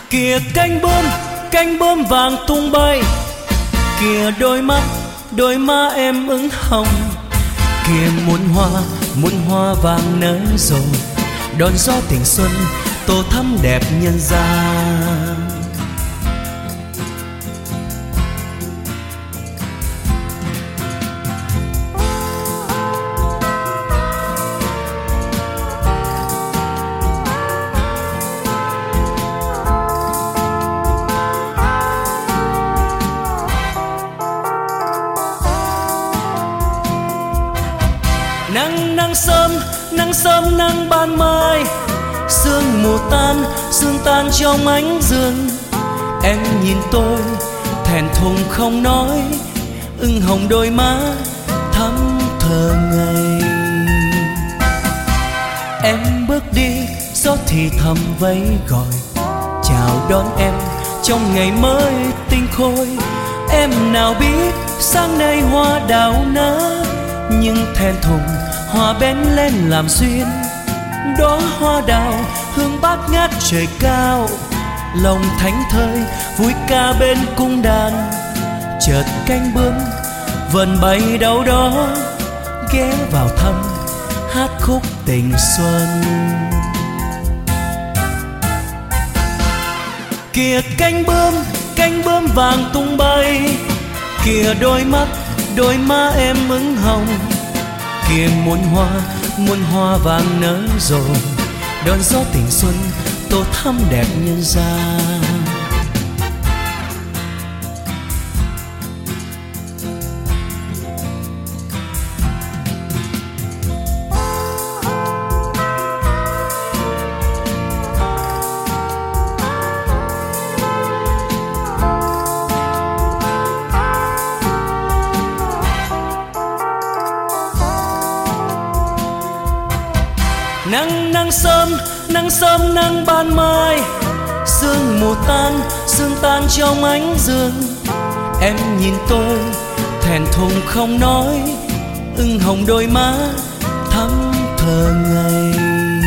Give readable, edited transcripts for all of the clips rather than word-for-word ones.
Kìa cánh bướm vàng tung bay, kìa đôi má em ửng hồng. Kìa muôn hoa vàng nở rộ, đón gió tình xuân tô thắm đẹp nhân gian. Nắng sớm nắng ban mai, sương mù sương tan trong ánh dương. Em nhìn tôi thẹn thùng không nói, ửng hồng đôi má thắm thờ ngây. Em bước đi gió thì thầm vẫy gọi, chào đón em trong ngày mới tinh khôi. Em nào biết sáng nay hoa đào nở, nhưng thẹn thùng hoa bén lên làm duyên. Đóa hoa đào hương bát ngát trời cao, lòng thánh thơi vui ca bên cung đàn. Chợt cánh bướm vần bay đâu đó, ghé vào thăm hát khúc tình xuân. Kìa cánh bướm vàng tung bay, kìa đôi má em ửng hồng. Kìa muôn hoa vàng nở rộ, đón gió tình xuân tô thắm đẹp nhân gian. Nắng sớm nắng ban mai, sương mù sương tan trong ánh dương. Em nhìn tôi thẹn thùng không nói, ửng hồng đôi má thắm thờ ngây.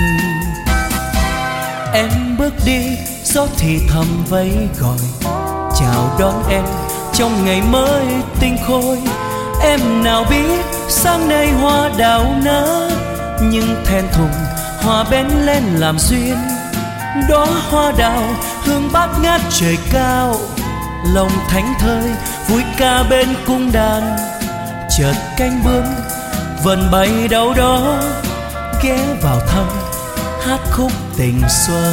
Em bước đi gió thì thầm vẫy gọi, chào đón em trong ngày mới tinh khôi. Em nào biết sáng nay hoa đào nở, nhưng thẹn thùng hoa bén lên làm duyên. Đóa hoa đào hương bát ngát trời cao, lòng thánh thơi vui ca bên cung đàn. Chợt cánh bướm vần bay đâu đó, ghé vào thăm hát khúc tình xuân.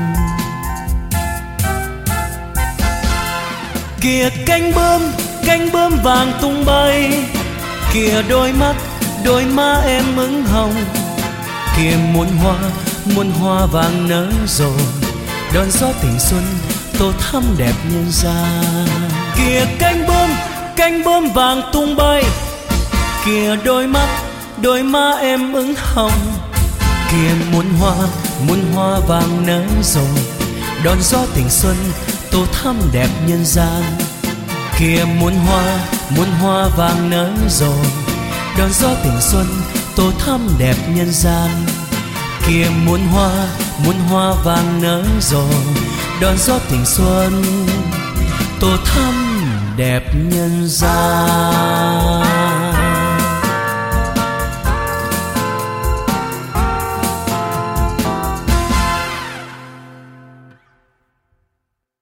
Kìa cánh bướm vàng tung bay, kìa đôi má em ửng hồng. Kìa muôn hoa vàng nở rộ, đón gió tình xuân tô thắm đẹp nhân gian. Kìa cánh bướm vàng tung bay, kìa đôi má em ửng hồng. Kìa muôn hoa vàng nở rộ, đón gió tình xuân tô thắm đẹp nhân gian. Kìa muôn hoa vàng nở rộ, đón gió tình xuân tô thắm đẹp nhân gian. Kìa muôn hoa vàng nở rộ, đón gió tình xuân tô thắm đẹp nhân gian.